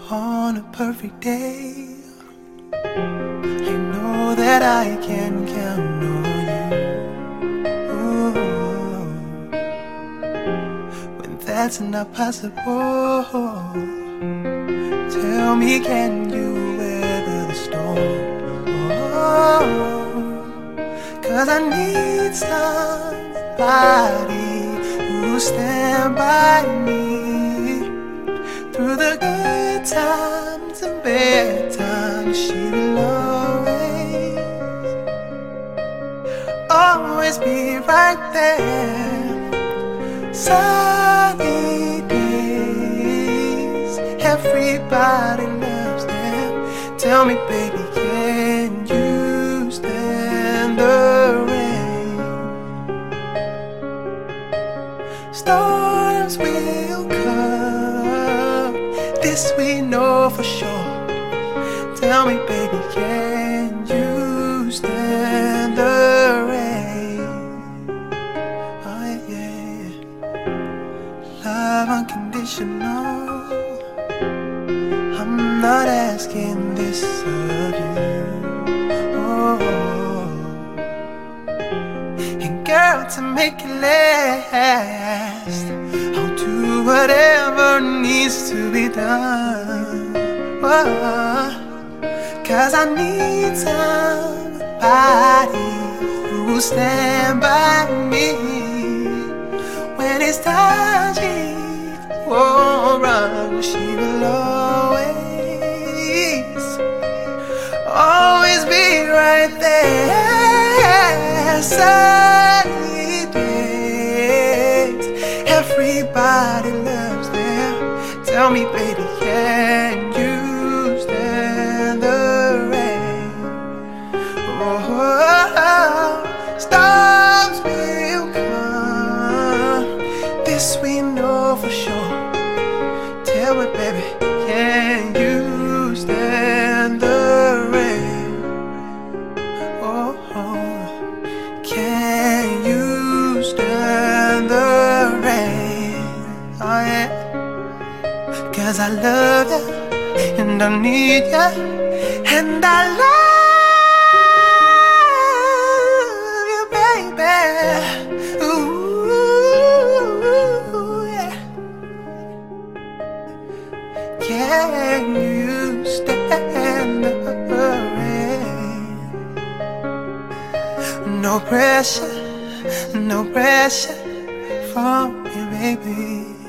On a perfect day, I know that I can count on you. Ooh. When that's not possible, tell me, can you weather the storm? Oh, 'cause I need somebody who'll stand by me through the good times and bad times. She will always be right there. Sunny days, everybody loves them. Tell me, baby, can you stand the rain? Storms will come, this we know for sure. Tell me, baby, can you stand the rain? Oh yeah, love unconditional. I'm not asking this of you. Oh, and girl, to make it last, I'll do whatever needs to be done. Oh, 'cause I need somebody who'll stand by me when it's touchy or run. She will always be right there. Sunny days, everybody loves them. Tell me, baby, can you stand the rain? Oh, storms will come, this we know for sure. Tell me, baby, can you stand the rain? Oh, can you stand the rain? Oh yeah, 'cause I love you and I need you, and I love you, baby. Ooh, yeah. Can you stand the rain? No pressure from you, baby.